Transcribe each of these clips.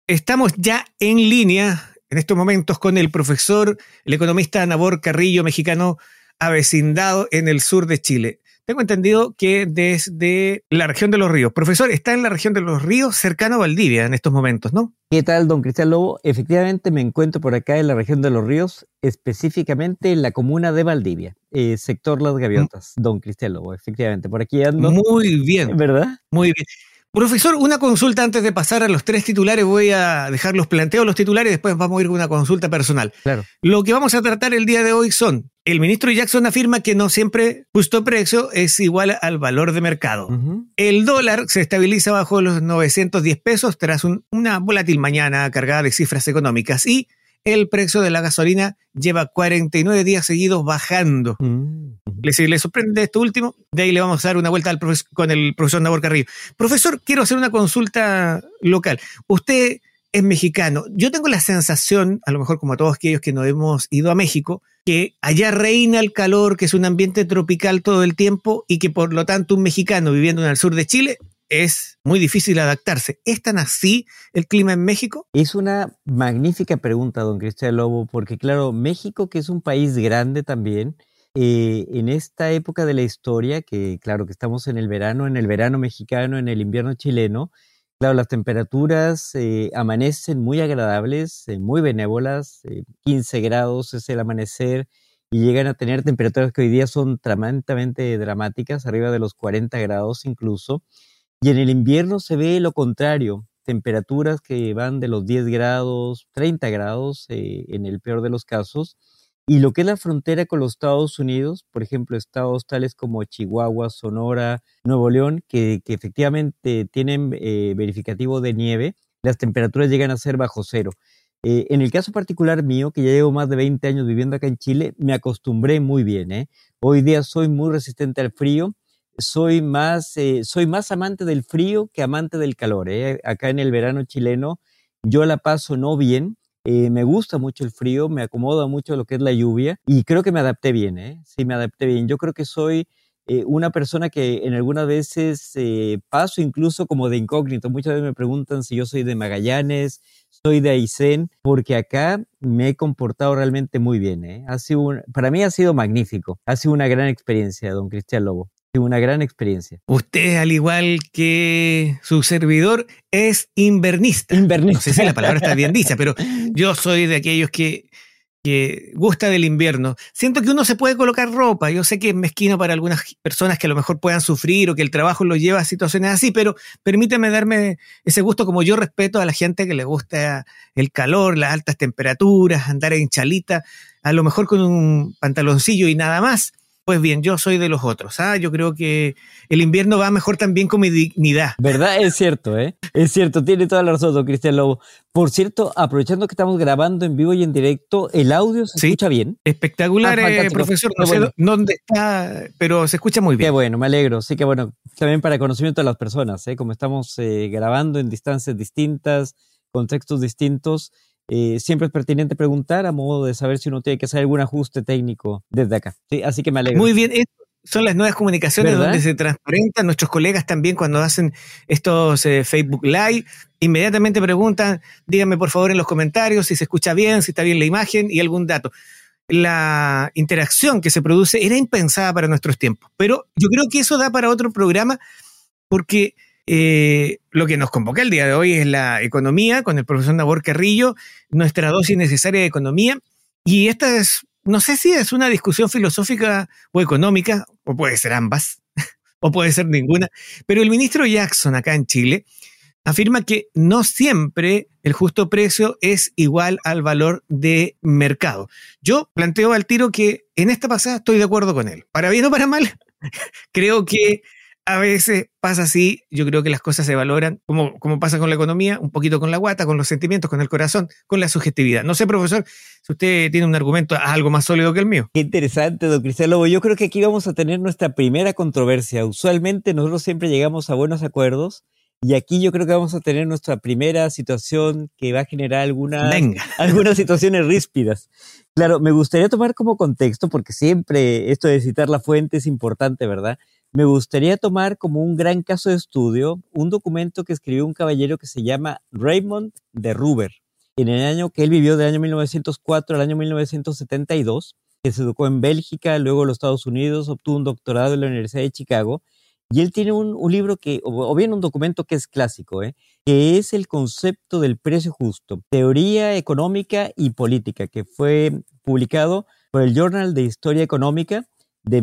Estamos ya en línea en estos momentos con el profesor, el economista Nabor Carrillo, mexicano avecindado en el sur de Chile. Tengo entendido que desde la región de Los Ríos. Profesor, está en la región de Los Ríos, cercano a Valdivia en estos momentos, ¿no? ¿Qué tal, don Cristian Lobo? Efectivamente me encuentro por acá en la región de Los Ríos, específicamente en la comuna de Valdivia, sector Las Gaviotas, don Cristian Lobo, efectivamente. Por aquí ando. Muy bien. ¿Verdad? Muy bien. Profesor, una consulta antes de pasar a los 3 titulares. Voy a dejar los planteos, los titulares, y después vamos a ir con una consulta personal. Claro. Lo que vamos a tratar el día de hoy son: el ministro Jackson afirma que no siempre justo precio es igual al valor de mercado. El dólar se estabiliza bajo los 910 pesos tras una volátil mañana cargada de cifras económicas, y el precio de la gasolina lleva 49 días seguidos bajando. ¿Le sorprende esto último? De ahí le vamos a dar una vuelta con el profesor Nabor Carrillo. Profesor, quiero hacer una consulta local. Usted es mexicano. Yo tengo la sensación, a lo mejor como a todos aquellos que no hemos ido a México, que allá reina el calor, que es un ambiente tropical todo el tiempo y que por lo tanto un mexicano viviendo en el sur de Chile es muy difícil adaptarse. ¿Es tan así el clima en México? Es una magnífica pregunta, don Cristian Lobo, porque claro, México, que es un país grande también, en esta época de la historia, que claro que estamos en el verano mexicano, en el invierno chileno, claro, las temperaturas amanecen muy agradables, muy benévolas, 15 grados es el amanecer, y llegan a tener temperaturas que hoy día son tremendamente dramáticas, arriba de los 40 grados incluso. Y en el invierno se ve lo contrario, temperaturas que van de los 10 grados, 30 grados en el peor de los casos. Y lo que es la frontera con los Estados Unidos, por ejemplo, estados tales como Chihuahua, Sonora, Nuevo León, que efectivamente tienen verificativo de nieve, las temperaturas llegan a ser bajo cero. En el caso particular mío, que ya llevo más de 20 años viviendo acá en Chile, me acostumbré muy bien. Hoy día soy muy resistente al frío. Soy más amante del frío que amante del calor. Acá en el verano chileno yo la paso no bien. Me gusta mucho el frío, me acomoda mucho lo que es la lluvia y creo que me adapté bien. Sí, me adapté bien. Yo creo que soy una persona que en algunas veces paso incluso como de incógnito. Muchas veces me preguntan si yo soy de Magallanes, soy de Aysén, porque acá me he comportado realmente muy bien. Para mí ha sido magnífico. Ha sido una gran experiencia, don Cristian Lobo. Una gran experiencia. Usted, al igual que su servidor, es invernista. No sé si la palabra está bien dicha, pero yo soy de aquellos que gusta del invierno. Siento que uno se puede colocar ropa. Yo sé que es mezquino para algunas personas que a lo mejor puedan sufrir o que el trabajo los lleva a situaciones así, pero permíteme darme ese gusto, como yo respeto a la gente que le gusta el calor, las altas temperaturas, andar en chalita, a lo mejor con un pantaloncillo y nada más. Pues bien, yo soy de los otros. Yo creo que el invierno va mejor también con mi dignidad. ¿Verdad? Es cierto, Es cierto, tiene toda la razón, don Cristian Lobo. Por cierto, aprovechando que estamos grabando en vivo y en directo, ¿el audio se escucha bien? Espectacular, profesor. No sé dónde está, pero se escucha muy bien. Qué bueno, me alegro. Sí, que bueno, también para conocimiento de las personas, como estamos grabando en distancias distintas, contextos distintos, siempre es pertinente preguntar a modo de saber si uno tiene que hacer algún ajuste técnico desde acá. Sí, así que me alegro. Muy bien, son las nuevas comunicaciones, ¿verdad?, donde se transparentan. Nuestros colegas también, cuando hacen estos Facebook Live, inmediatamente preguntan: díganme por favor en los comentarios si se escucha bien, si está bien la imagen y algún dato. La interacción que se produce era impensada para nuestros tiempos, pero yo creo que eso da para otro programa, porque lo que nos convoca el día de hoy es la economía, con el profesor Nabor Carrillo, nuestra dosis necesaria de economía. Y esta es, no sé si es una discusión filosófica o económica, o puede ser ambas, o puede ser ninguna, pero el ministro Jackson acá en Chile afirma que no siempre el justo precio es igual al valor de mercado. Yo planteo al tiro que en esta pasada estoy de acuerdo con él. Para bien o para mal, creo que a veces pasa así. Yo creo que las cosas se valoran, como pasa con la economía, un poquito con la guata, con los sentimientos, con el corazón, con la subjetividad. No sé, profesor, si usted tiene un argumento algo más sólido que el mío. Qué interesante, don Cristian Lobo. Yo creo que aquí vamos a tener nuestra primera controversia. Usualmente nosotros siempre llegamos a buenos acuerdos, y aquí yo creo que vamos a tener nuestra primera situación que va a generar algunas situaciones ríspidas. Claro, me gustaría tomar como contexto, porque siempre esto de citar la fuente es importante, ¿verdad? me gustaría tomar como un gran caso de estudio un documento que escribió un caballero que se llama Raymond de Ruber, en el año que él vivió del año 1904 al año 1972, que se educó en Bélgica, luego en los Estados Unidos, obtuvo un doctorado en la Universidad de Chicago, y él tiene un libro o bien un documento que es clásico, que es el concepto del precio justo, teoría económica y política, que fue publicado por el Journal de Historia Económica de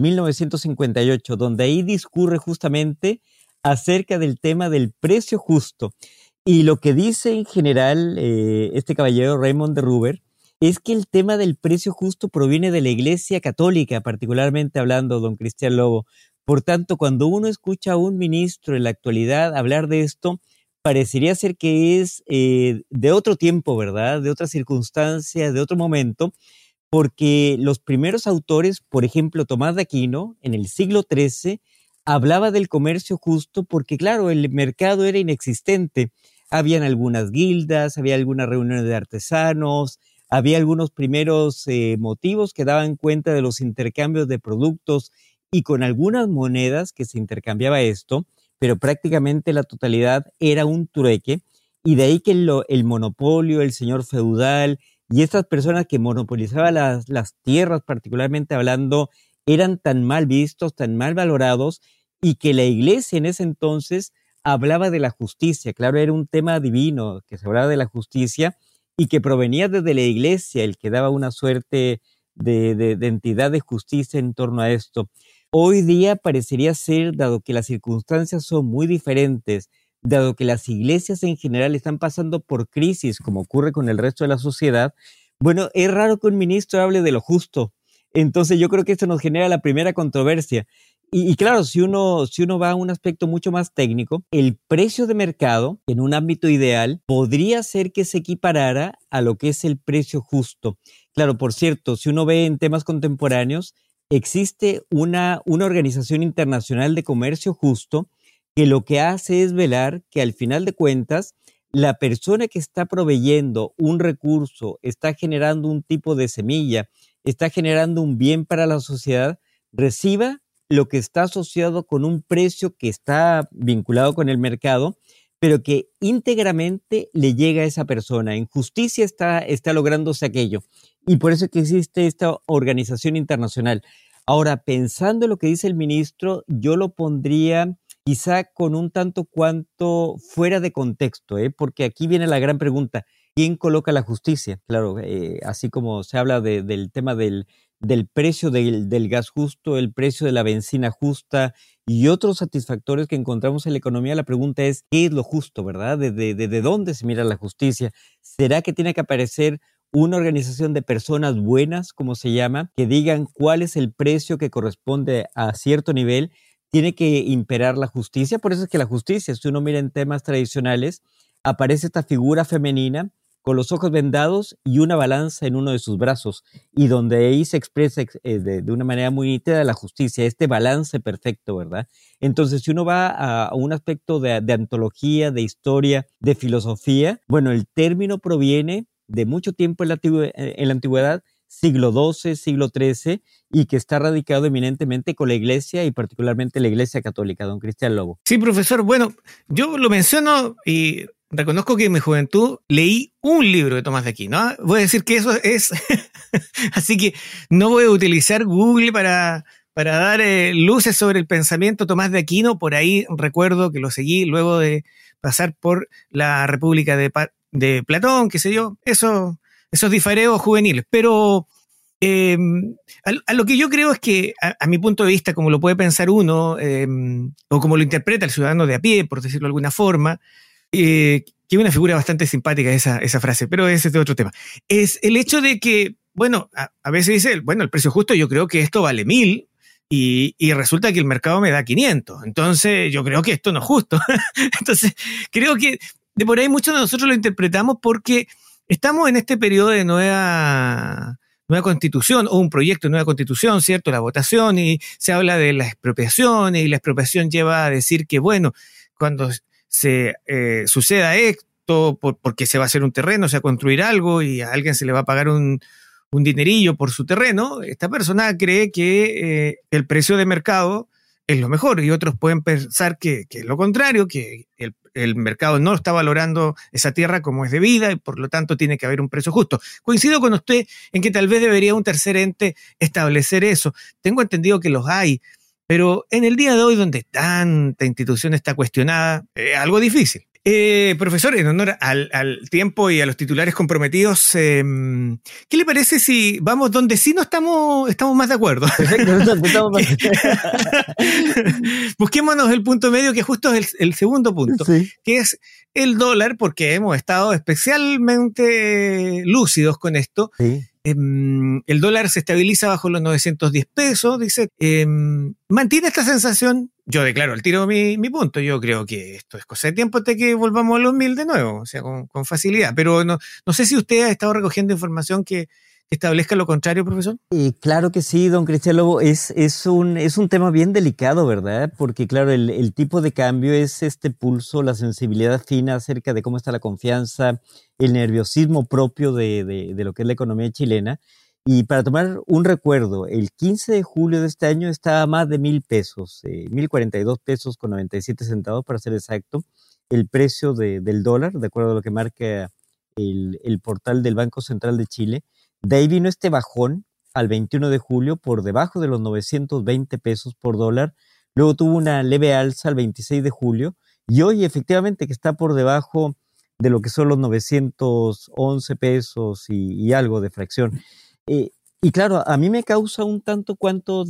1958, donde ahí discurre justamente acerca del tema del precio justo. Y lo que dice en general este caballero Raymond de Ruber es que el tema del precio justo proviene de la Iglesia Católica, particularmente hablando, don Cristian Lobo. Por tanto, cuando uno escucha a un ministro en la actualidad hablar de esto, parecería ser que es de otro tiempo, ¿verdad? De otra circunstancia, de otro momento, porque los primeros autores, por ejemplo, Tomás de Aquino, en el siglo XIII, hablaba del comercio justo porque, claro, el mercado era inexistente. Habían algunas guildas, había algunas reuniones de artesanos, había algunos primeros motivos que daban cuenta de los intercambios de productos y con algunas monedas que se intercambiaba esto, pero prácticamente la totalidad era un trueque, y de ahí que el monopolio, el señor feudal y estas personas que monopolizaban las tierras, particularmente hablando, eran tan mal vistos, tan mal valorados, y que la iglesia en ese entonces hablaba de la justicia. Claro, era un tema divino, que se hablaba de la justicia y que provenía desde la iglesia, el que daba una suerte de entidad de justicia en torno a esto. Hoy día parecería ser, dado que las circunstancias son muy diferentes, dado que las iglesias en general están pasando por crisis, como ocurre con el resto de la sociedad, bueno, es raro que un ministro hable de lo justo. Entonces yo creo que esto nos genera la primera controversia. Y claro, si uno va a un aspecto mucho más técnico, el precio de mercado en un ámbito ideal podría ser que se equiparara a lo que es el precio justo. Claro, por cierto, si uno ve en temas contemporáneos, existe una organización internacional de comercio justo que lo que hace es velar que al final de cuentas la persona que está proveyendo un recurso, está generando un tipo de semilla, está generando un bien para la sociedad, reciba lo que está asociado con un precio que está vinculado con el mercado, pero que íntegramente le llega a esa persona. En justicia está lográndose aquello. Y por eso es que existe esta organización internacional. Ahora, pensando en lo que dice el ministro, yo lo pondría quizá con un tanto cuanto fuera de contexto, porque aquí viene la gran pregunta: ¿quién coloca la justicia? Claro, así como se habla del tema del precio del gas justo, el precio de la benzina justa y otros satisfactores que encontramos en la economía, la pregunta es, ¿qué es lo justo, verdad? ¿Desde dónde se mira la justicia? ¿Será que tiene que aparecer una organización de personas buenas, como se llama, que digan cuál es el precio que corresponde a cierto nivel? Tiene que imperar la justicia. Por eso es que la justicia, si uno mira en temas tradicionales, aparece esta figura femenina con los ojos vendados y una balanza en uno de sus brazos, y donde ahí se expresa de una manera muy nítida la justicia, este balance perfecto, ¿verdad? Entonces, si uno va a un aspecto de antología, de historia, de filosofía, bueno, el término proviene de mucho tiempo en la antigüedad, siglo XII, siglo XIII, y que está radicado eminentemente con la Iglesia y particularmente la Iglesia Católica, don Cristian Lobo. Sí, profesor. Bueno, yo lo menciono y reconozco que en mi juventud leí un libro de Tomás de Aquino, ¿no? Voy a decir que eso es... Así que no voy a utilizar Google para dar luces sobre el pensamiento Tomás de Aquino. Por ahí recuerdo que lo seguí luego de pasar por la República de Platón, qué sé yo, esos difareos juveniles. Pero a lo que yo creo es que, a mi punto de vista, como lo puede pensar uno, o como lo interpreta el ciudadano de a pie, por decirlo de alguna forma, que es una figura bastante simpática esa frase, pero ese es de otro tema, es el hecho de que, bueno, a veces dice, bueno, el precio justo, yo creo que esto vale 1.000 y resulta que el mercado me da 500, entonces yo creo que esto no es justo. Entonces creo que de por ahí muchos de nosotros lo interpretamos porque estamos en este periodo de nueva constitución, o un proyecto de nueva constitución, ¿cierto? La votación, y se habla de la expropiación, y la expropiación lleva a decir que, bueno, cuando se suceda esto, porque se va a hacer un terreno, se va a construir algo y a alguien se le va a pagar un dinerillo por su terreno, esta persona cree que el precio de mercado es lo mejor, y otros pueden pensar que es lo contrario, que el mercado no está valorando esa tierra como es debida y por lo tanto tiene que haber un precio justo. Coincido con usted en que tal vez debería un tercer ente establecer eso. Tengo entendido que los hay, pero en el día de hoy, donde tanta institución está cuestionada, es algo difícil. Profesor, en honor al tiempo y a los titulares comprometidos, ¿qué le parece si vamos donde sí no estamos más de acuerdo? Busquémonos el punto medio, que justo es el segundo punto, sí, que es el dólar, porque hemos estado especialmente lúcidos con esto. Sí. El dólar se estabiliza bajo los 910 pesos, dice. Mantiene esta sensación. Yo declaro al tiro mi punto. Yo creo que esto es cosa de tiempo hasta que volvamos a los 1000 de nuevo, o sea, con facilidad. Pero no sé si usted ha estado recogiendo información que establezca lo contrario, profesor. Claro que sí, don Cristian Lobo. Es un tema bien delicado, ¿verdad? Porque, claro, el tipo de cambio es este pulso, la sensibilidad fina acerca de cómo está la confianza, el nerviosismo propio de lo que es la economía chilena. Y para tomar un recuerdo, el 15 de julio de este año estaba a más de 1,000 pesos, 1,042 pesos con 97 centavos para ser exacto, el precio del dólar, de acuerdo a lo que marca el portal del Banco Central de Chile. De ahí vino este bajón al 21 de julio por debajo de los 920 pesos por dólar. Luego tuvo una leve alza al 26 de julio y hoy efectivamente que está por debajo de lo que son los 911 pesos y algo de fracción. Y claro, a mí me causa un tanto cuanto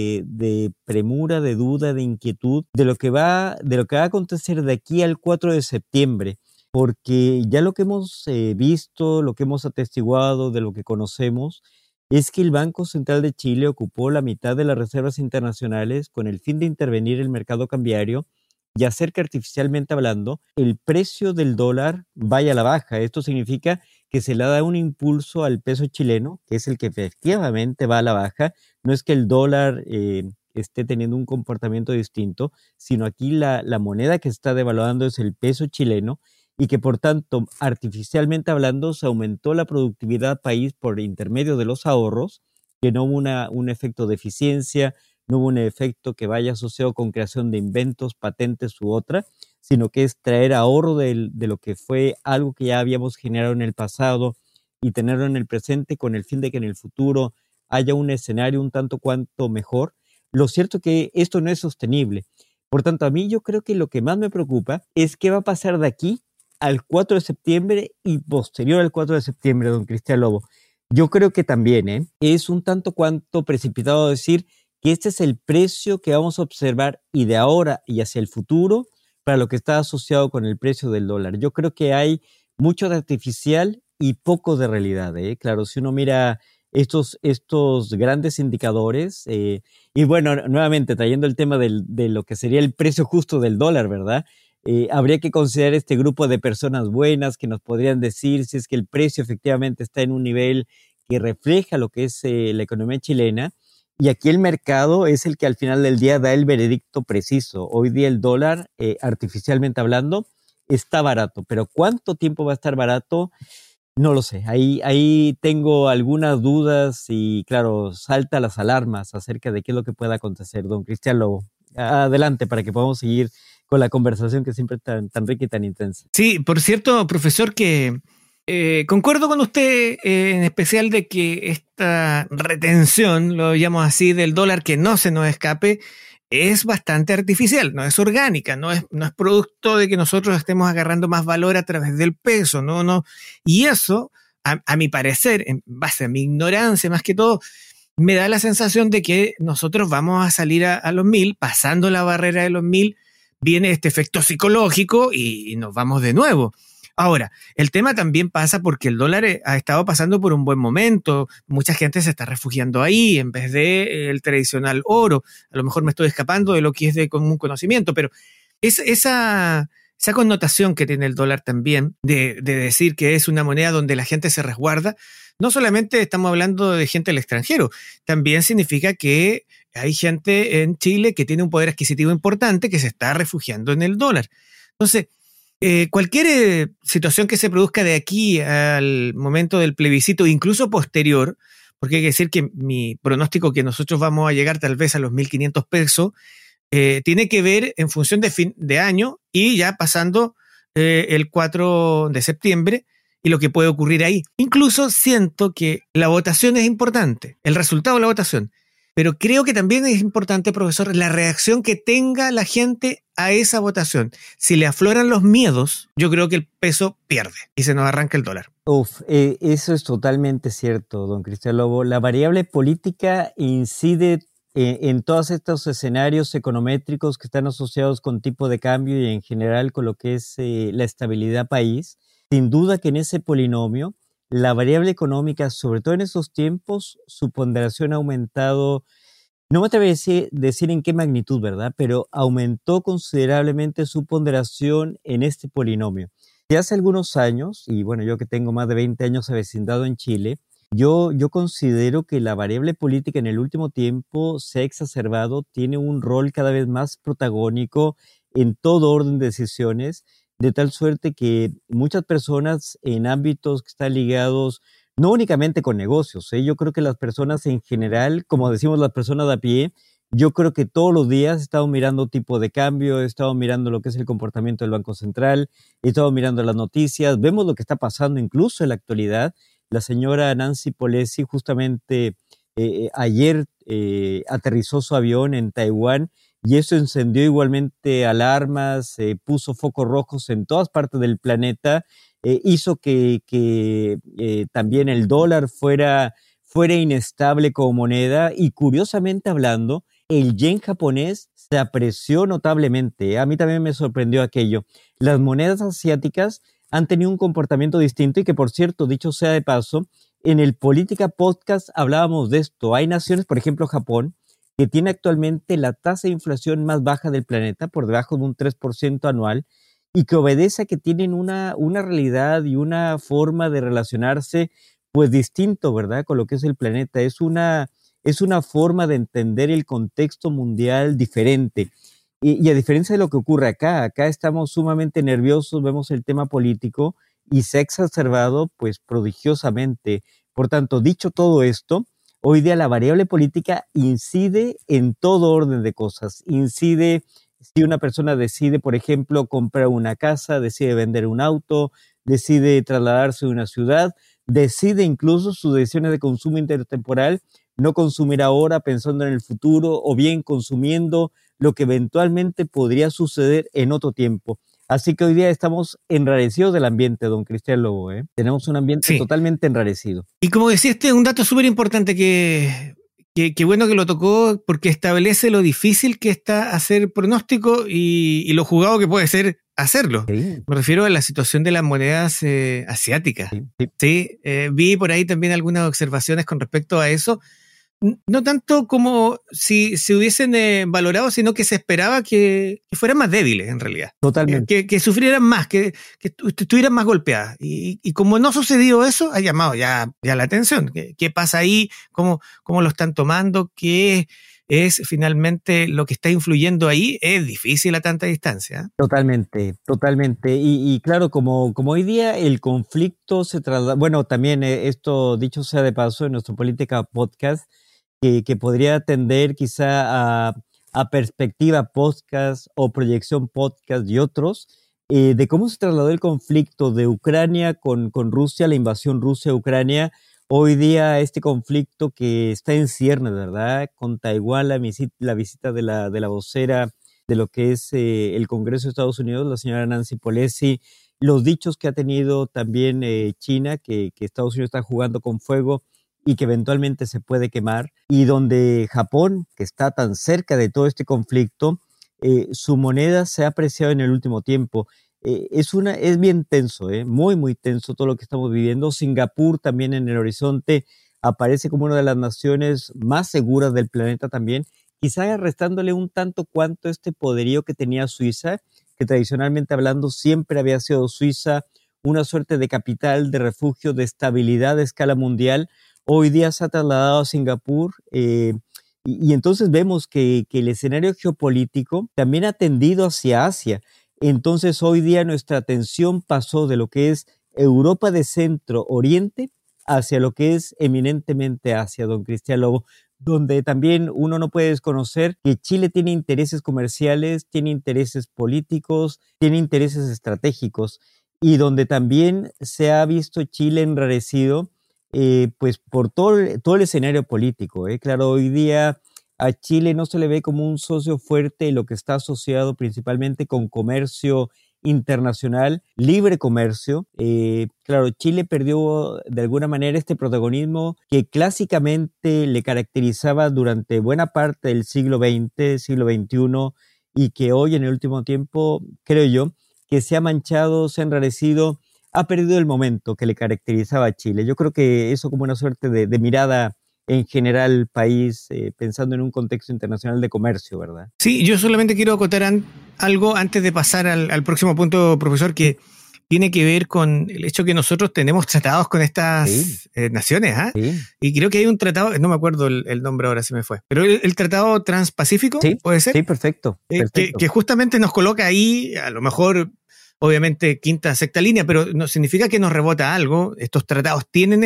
de premura, de duda, de inquietud de lo que va a acontecer de aquí al 4 de septiembre. Porque ya lo que hemos visto, lo que hemos atestiguado, de lo que conocemos, es que el Banco Central de Chile ocupó la mitad de las reservas internacionales con el fin de intervenir el mercado cambiario y hacer que, artificialmente hablando, el precio del dólar vaya a la baja. Esto significa que se le da un impulso al peso chileno, que es el que efectivamente va a la baja. No es que el dólar esté teniendo un comportamiento distinto, sino aquí la moneda que se está devaluando es el peso chileno, y que por tanto, artificialmente hablando, se aumentó la productividad país por intermedio de los ahorros, que no hubo un efecto de eficiencia, no hubo un efecto que vaya asociado con creación de inventos, patentes u otra, sino que es traer ahorro de lo que fue algo que ya habíamos generado en el pasado y tenerlo en el presente con el fin de que en el futuro haya un escenario un tanto cuanto mejor. Lo cierto es que esto no es sostenible. Por tanto, a mí yo creo que lo que más me preocupa es qué va a pasar de aquí al 4 de septiembre y posterior al 4 de septiembre, don Cristian Lobo. Yo creo que también es un tanto cuanto precipitado decir que este es el precio que vamos a observar y de ahora y hacia el futuro para lo que está asociado con el precio del dólar. Yo creo que hay mucho de artificial y poco de realidad. Claro, si uno mira estos grandes indicadores, y bueno, nuevamente trayendo el tema de lo que sería el precio justo del dólar, ¿verdad? Habría que considerar este grupo de personas buenas que nos podrían decir si es que el precio efectivamente está en un nivel que refleja lo que es la economía chilena, y aquí el mercado es el que al final del día da el veredicto preciso. Hoy día el dólar, artificialmente hablando, está barato, pero ¿cuánto tiempo va a estar barato? No lo sé. Ahí tengo algunas dudas y claro, salta las alarmas acerca de qué es lo que pueda acontecer. Don Cristian Lobo, adelante para que podamos seguir con la conversación que siempre es tan rica y tan intensa. Sí, por cierto, profesor, que concuerdo con usted en especial de que esta retención, lo llamo así, del dólar que no se nos escape, es bastante artificial, no es orgánica, no es producto de que nosotros estemos agarrando más valor a través del peso, no. Y eso, a mi parecer, en base a mi ignorancia más que todo, me da la sensación de que nosotros vamos a salir a los 1000, pasando la barrera de los 1000, viene este efecto psicológico y nos vamos de nuevo. Ahora, el tema también pasa porque el dólar ha estado pasando por un buen momento. Mucha gente se está refugiando ahí en vez de el tradicional oro. A lo mejor me estoy escapando de lo que es de común conocimiento, pero esa connotación que tiene el dólar también de decir que es una moneda donde la gente se resguarda, no solamente estamos hablando de gente del extranjero, también significa que hay gente en Chile que tiene un poder adquisitivo importante que se está refugiando en el dólar. Entonces, cualquier situación que se produzca de aquí al momento del plebiscito, incluso posterior, porque hay que decir que mi pronóstico que nosotros vamos a llegar tal vez a los 1,500 pesos, tiene que ver en función de fin de año y ya pasando el 4 de septiembre y lo que puede ocurrir ahí. Incluso siento que la votación es importante, el resultado de la votación, pero creo que también es importante, profesor, la reacción que tenga la gente a esa votación. Si le afloran los miedos, yo creo que el peso pierde y se nos arranca el dólar. Eso es totalmente cierto, don Cristian Lobo. La variable política incide en todos estos escenarios econométricos que están asociados con tipo de cambio y en general con lo que es la estabilidad país. Sin duda que en ese polinomio, la variable económica, sobre todo en estos tiempos, su ponderación ha aumentado, no me atrevo a decir en qué magnitud, ¿verdad? Pero aumentó considerablemente su ponderación en este polinomio. De hace algunos años, y bueno, yo que tengo más de 20 años avecindado en Chile, yo considero que la variable política en el último tiempo se ha exacerbado, tiene un rol cada vez más protagónico en todo orden de decisiones, de tal suerte que muchas personas en ámbitos que están ligados no únicamente con negocios, yo creo que las personas en general, como decimos las personas de a pie, yo creo que todos los días he estado mirando tipo de cambio, he estado mirando lo que es el comportamiento del Banco Central, he estado mirando las noticias, vemos lo que está pasando incluso en la actualidad. La señora Nancy Pelosi justamente ayer aterrizó su avión en Taiwán y eso encendió igualmente alarmas, puso focos rojos en todas partes del planeta, hizo que también el dólar fuera inestable como moneda y curiosamente hablando, el yen japonés se apreció notablemente. A mí también me sorprendió aquello. Las monedas asiáticas han tenido un comportamiento distinto y que, por cierto, dicho sea de paso, en el Política Podcast hablábamos de esto. Hay naciones, por ejemplo, Japón, que tiene actualmente la tasa de inflación más baja del planeta, por debajo de un 3% anual, y que obedece a que tienen una realidad y una forma de relacionarse pues distinto, ¿verdad?, con lo que es el planeta. Es una forma de entender el contexto mundial diferente. Y a diferencia de lo que ocurre acá estamos sumamente nerviosos, vemos el tema político y se ha exacerbado pues prodigiosamente. Por tanto, dicho todo esto, hoy día la variable política incide en todo orden de cosas. Incide si una persona decide, por ejemplo, comprar una casa, decide vender un auto, decide trasladarse de una ciudad, decide incluso sus decisiones de consumo intertemporal, no consumir ahora pensando en el futuro o bien consumiendo lo que eventualmente podría suceder en otro tiempo. Así que hoy día estamos enrarecidos del ambiente, don Cristian Lobo, ¿eh? Tenemos un ambiente totalmente enrarecido. Y como decía, este es un dato súper importante que bueno que lo tocó porque establece lo difícil que está hacer pronóstico y lo jugado que puede ser hacerlo. Sí. Me refiero a la situación de las monedas asiáticas. Sí. Vi por ahí también algunas observaciones con respecto a eso. No tanto como si se hubiesen valorado, sino que se esperaba que fueran más débiles en realidad. Totalmente. Que sufrieran más, que estuvieran más golpeadas. Y como no sucedió eso, ha llamado ya la atención. ¿Qué pasa ahí? ¿Cómo lo están tomando? ¿Qué es finalmente lo que está influyendo ahí? Es difícil a tanta distancia. Totalmente. Y claro, como hoy día el conflicto se traslada, bueno, también esto dicho sea de paso en nuestro Política Podcast, que podría tender quizá a perspectiva podcast o proyección podcast y otros, de cómo se trasladó el conflicto de Ucrania con Rusia, la invasión Rusia a Ucrania, hoy día este conflicto que está en ciernes, ¿verdad? Con Taiwán, la visita de la vocera de lo que es el Congreso de Estados Unidos, la señora Nancy Pelosi, los dichos que ha tenido también China, que Estados Unidos está jugando con fuego y que eventualmente se puede quemar, y donde Japón, que está tan cerca de todo este conflicto, su moneda se ha apreciado en el último tiempo. Es bien tenso, muy, muy tenso todo lo que estamos viviendo. Singapur también en el horizonte aparece como una de las naciones más seguras del planeta también, quizá restándole un tanto cuanto este poderío que tenía Suiza, que tradicionalmente hablando siempre había sido Suiza una suerte de capital, de refugio, de estabilidad a escala mundial. Hoy día se ha trasladado a Singapur y entonces vemos que el escenario geopolítico también ha tendido hacia Asia. Entonces hoy día nuestra atención pasó de lo que es Europa de Centro Oriente hacia lo que es eminentemente Asia, don Cristian Lobo. donde también uno no puede desconocer que Chile tiene intereses comerciales, tiene intereses políticos, tiene intereses estratégicos, y donde también se ha visto Chile enrarecido pues por todo el escenario político. Claro, hoy día a Chile no se le ve como un socio fuerte, lo que está asociado principalmente con comercio internacional, libre comercio. Claro, Chile perdió de alguna manera este protagonismo que clásicamente le caracterizaba durante buena parte del siglo XX, siglo XXI, y que hoy en el último tiempo, creo yo, que se ha manchado, se ha enrarecido, ha perdido el momento que le caracterizaba a Chile. Yo creo que eso como una suerte de mirada en general país, pensando en un contexto internacional de comercio, ¿verdad? Sí, yo solamente quiero acotar algo antes de pasar al próximo punto, profesor, que tiene que ver con el hecho que nosotros tenemos tratados con estas naciones, ¿ah? Sí. Y creo que hay un tratado, no me acuerdo el nombre ahora, se me fue, pero el Tratado Transpacífico, Sí, ¿puede ser? sí, perfecto. Que justamente nos coloca ahí, a lo mejor, obviamente, quinta, sexta línea, pero no significa que nos rebota algo. Estos tratados tienen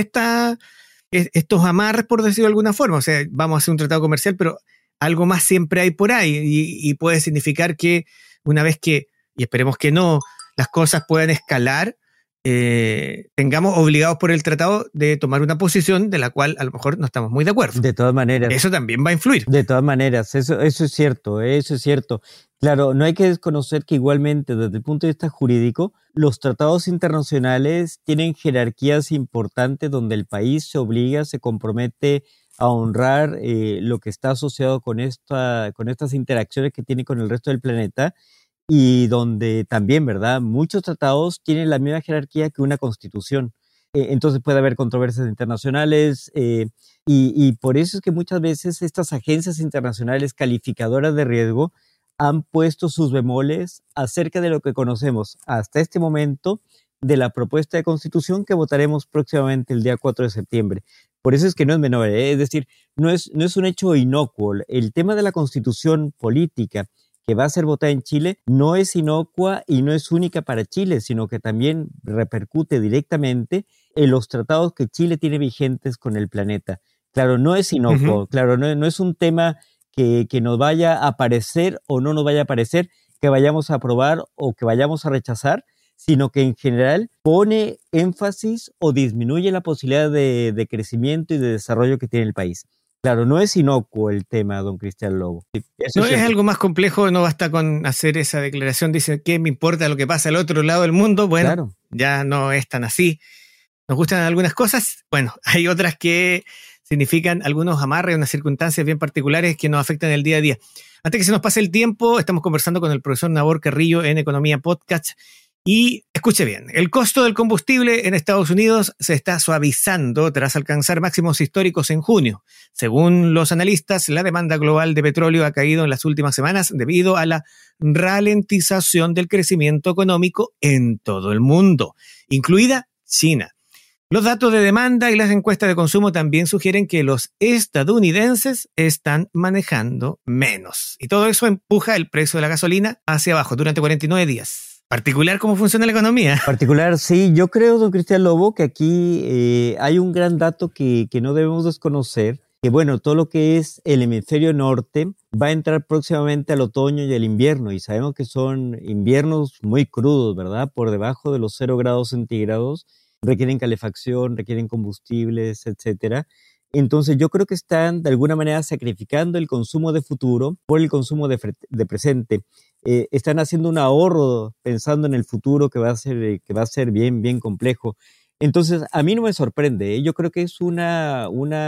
estos amarres, por decirlo de alguna forma. O sea, vamos a hacer un tratado comercial, pero algo más siempre hay por ahí y puede significar que una vez que, y esperemos que no, las cosas puedan escalar, tengamos obligados por el tratado de tomar una posición de la cual a lo mejor no estamos muy de acuerdo. De todas maneras. Eso también va a influir. De todas maneras, eso es cierto, eso es cierto. Claro, no hay que desconocer que igualmente desde el punto de vista jurídico, los tratados internacionales tienen jerarquías importantes donde el país se obliga, se compromete a honrar lo que está asociado con estas interacciones que tiene con el resto del planeta, y donde también, ¿verdad? Muchos tratados tienen la misma jerarquía que una constitución. Entonces puede haber controversias internacionales y por eso es que muchas veces estas agencias internacionales calificadoras de riesgo han puesto sus bemoles acerca de lo que conocemos hasta este momento de la propuesta de constitución que votaremos próximamente el día 4 de septiembre. Por eso es que no es menor, es decir, no es un hecho inocuo. El tema de la constitución política que va a ser votada en Chile no es inocua y no es única para Chile, sino que también repercute directamente en los tratados que Chile tiene vigentes con el planeta. Claro, no es inocuo, claro, no es un tema que nos vaya a parecer o no nos vaya a parecer, que vayamos a aprobar o que vayamos a rechazar, sino que en general pone énfasis o disminuye la posibilidad de crecimiento y de desarrollo que tiene el país. Claro, no es inocuo el tema, don Cristian Lobo. No es algo más complejo, no basta con hacer esa declaración, dice, ¿qué me importa lo que pasa al otro lado del mundo? Bueno, claro, ya no es tan así. Nos gustan algunas cosas, bueno, hay otras que significan algunos amarres, unas circunstancias bien particulares que nos afectan el día a día. Antes que se nos pase el tiempo, estamos conversando con el profesor Nabor Carrillo en Economía Podcast. Y escuche bien, el costo del combustible en Estados Unidos se está suavizando tras alcanzar máximos históricos en junio. Según los analistas, la demanda global de petróleo ha caído en las últimas semanas debido a la ralentización del crecimiento económico en todo el mundo, incluida China. Los datos de demanda y las encuestas de consumo también sugieren que los estadounidenses están manejando menos. Y todo eso empuja el precio de la gasolina hacia abajo durante 49 días. Particular cómo funciona la economía. Particular, sí. Yo creo, don Cristian Lobo, que aquí hay un gran dato que no debemos desconocer, que bueno, todo lo que es el hemisferio norte va a entrar próximamente al otoño y al invierno, y sabemos que son inviernos muy crudos, ¿verdad? Por debajo de los 0 grados centígrados, requieren calefacción, requieren combustibles, etcétera. Entonces yo creo que están de alguna manera sacrificando el consumo de futuro por el consumo de presente. Están haciendo un ahorro pensando en el futuro que va a ser bien, bien complejo. Entonces, a mí no me sorprende, ¿eh? Yo creo que es una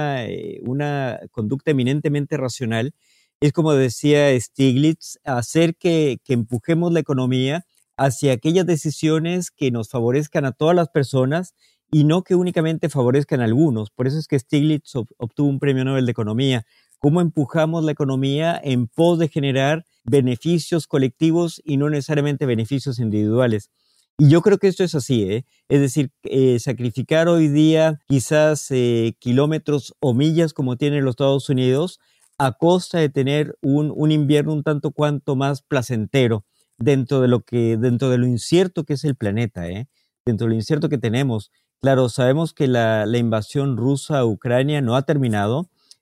conducta eminentemente racional. Es como decía Stiglitz, hacer que empujemos la economía hacia aquellas decisiones que nos favorezcan a todas las personas y no que únicamente favorezcan a algunos. Por eso es que Stiglitz obtuvo un premio Nobel de Economía. ¿Cómo empujamos la economía en pos de generar beneficios colectivos y no necesariamente beneficios individuales? Y yo creo que esto es así, ¿eh? Es decir, sacrificar hoy día quizás kilómetros o millas como tienen los Estados Unidos a costa de tener un invierno un tanto cuanto más placentero dentro de lo incierto que es el planeta, ¿eh? Dentro de lo incierto que tenemos. Claro, sabemos que la invasión rusa a Ucrania no ha terminado.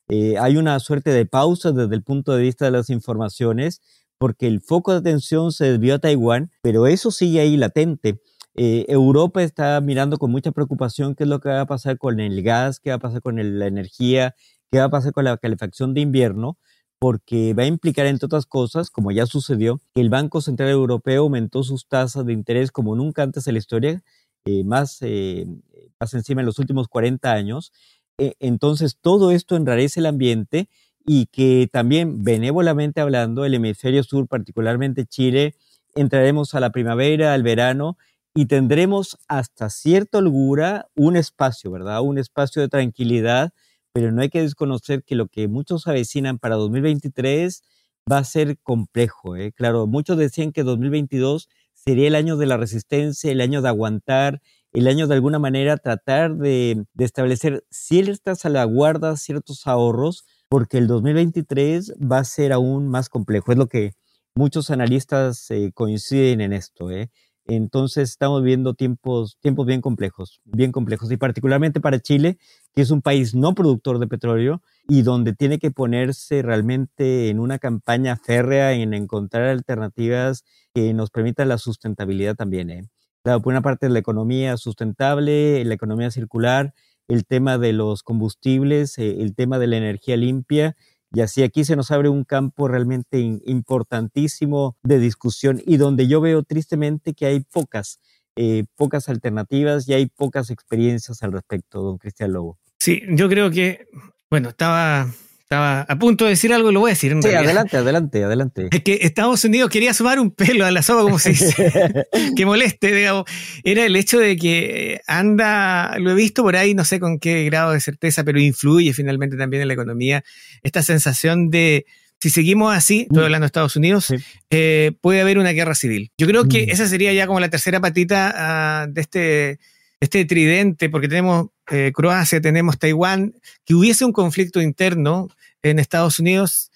Hay una suerte de pausa desde el punto de vista de las informaciones, porque el foco de atención se desvió a Taiwán, pero eso sigue ahí latente. Europa está mirando con mucha preocupación qué es lo que va a pasar con el gas, qué va a pasar con la energía, qué va a pasar con la calefacción de invierno, porque va a implicar, entre otras cosas, como ya sucedió, que el Banco Central Europeo aumentó sus tasas de interés como nunca antes en la historia, más encima en los últimos 40 años. Entonces, todo esto enrarece el ambiente y que también, benévolamente hablando, el hemisferio sur, particularmente Chile, entraremos a la primavera, al verano, y tendremos hasta cierta holgura un espacio, ¿verdad? Un espacio de tranquilidad, pero no hay que desconocer que lo que muchos avecinan para 2023 va a ser complejo, ¿eh? Claro, muchos decían que 2022 sería el año de la resistencia, el año de aguantar, el año de alguna manera tratar de establecer ciertas salvaguardas, ciertos ahorros, porque el 2023 va a ser aún más complejo. Es lo que muchos analistas coinciden en esto, ¿eh? Entonces estamos viendo tiempos bien complejos, y particularmente para Chile, que es un país no productor de petróleo y donde tiene que ponerse realmente en una campaña férrea en encontrar alternativas que nos permitan la sustentabilidad también, ¿eh? Claro, por una parte la economía sustentable, la economía circular, el tema de los combustibles, el tema de la energía limpia. Y así aquí se nos abre un campo realmente importantísimo de discusión y donde yo veo tristemente que hay pocas alternativas y hay pocas experiencias al respecto, don Cristian Lobo. Sí, yo creo que, bueno, estaba a punto de decir algo y lo voy a decir. Sí, adelante. Es que Estados Unidos quería sumar un pelo a la sopa, como se dice, que moleste, digamos. Era el hecho de que lo he visto por ahí, no sé con qué grado de certeza, pero influye finalmente también en la economía, esta sensación de, si seguimos así, estoy hablando de Estados Unidos, sí, puede haber una guerra civil. Yo creo que esa sería ya como la tercera patita de este tridente, porque tenemos Croacia, tenemos Taiwán, que hubiese un conflicto interno en Estados Unidos.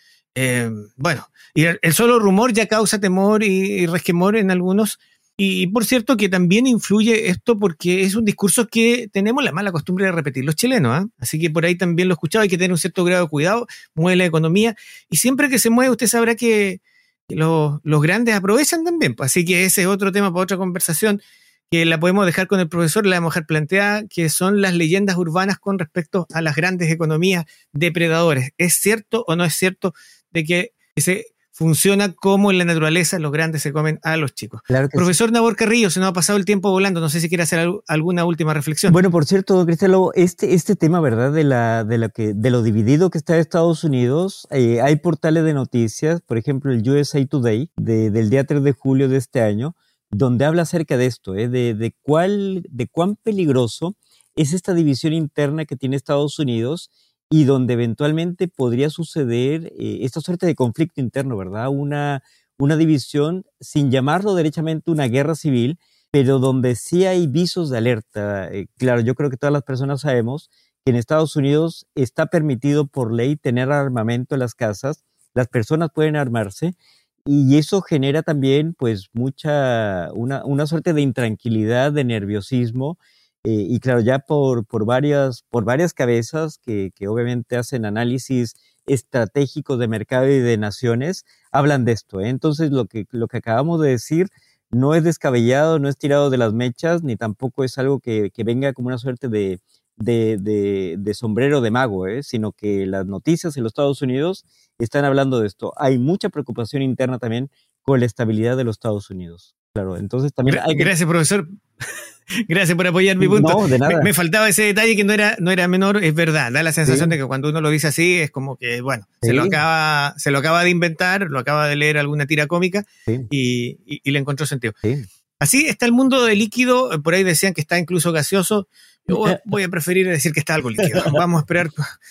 Bueno, y el solo rumor ya causa temor y resquemor en algunos. Y por cierto que también influye esto porque es un discurso que tenemos la mala costumbre de repetir los chilenos, ¿eh? Así que por ahí también lo he escuchado, hay que tener un cierto grado de cuidado, mueve la economía, y siempre que se mueve usted sabrá que los grandes aprovechan también. Así que ese es otro tema para otra conversación, que la podemos dejar con el profesor, la vamos a dejar planteada, que son las leyendas urbanas con respecto a las grandes economías depredadores. ¿Es cierto o no es cierto de que se funciona como en la naturaleza los grandes se comen a los chicos? Claro que profesor sí. Nabor Carrillo, se nos ha pasado el tiempo volando, no sé si quiere hacer alguna última reflexión. Bueno, por cierto, Cristian Lobo, este tema, ¿verdad? De lo dividido que está Estados Unidos, hay portales de noticias, por ejemplo el USA Today, del día 3 de julio de este año, donde habla acerca de esto, de cuán peligroso es esta división interna que tiene Estados Unidos y donde eventualmente podría suceder esta suerte de conflicto interno, ¿verdad? Una división, sin llamarlo derechamente una guerra civil, pero donde sí hay visos de alerta. Claro, yo creo que todas las personas sabemos que en Estados Unidos está permitido por ley tener armamento en las casas, las personas pueden armarse, y eso genera también pues una suerte de intranquilidad, de nerviosismo, y claro, ya por varias cabezas que obviamente hacen análisis estratégicos de mercado y de naciones, hablan de esto, ¿eh? Entonces lo que acabamos de decir no es descabellado, no es tirado de las mechas, ni tampoco es algo que venga como una suerte de sombrero de mago, sino que las noticias en los Estados Unidos están hablando de esto. Hay mucha preocupación interna también con la estabilidad de los Estados Unidos. Claro, entonces también hay que... Gracias, profesor. Gracias por apoyar mi punto. No, de nada. Me faltaba ese detalle que no era menor, es verdad. Da la sensación de que cuando uno lo dice así es como que, bueno, se lo acaba de inventar, lo acaba de leer alguna tira cómica y le encontró sentido. Sí. Así está el mundo de líquido, por ahí decían que está incluso gaseoso. Yo voy a preferir decir que está algo líquido. Vamos a esperar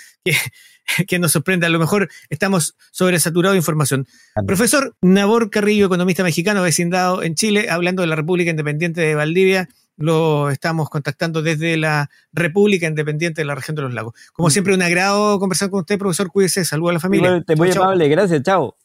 que nos sorprenda. A lo mejor estamos sobresaturados de información. Profesor Nabor Carrillo, economista mexicano, vecindado en Chile, hablando de la República Independiente de Valdivia. Lo estamos contactando desde la República Independiente de la región de los lagos. Como siempre, un agrado conversar con usted, profesor. Cuídese, saludos a la familia. Muy amable, gracias, chao.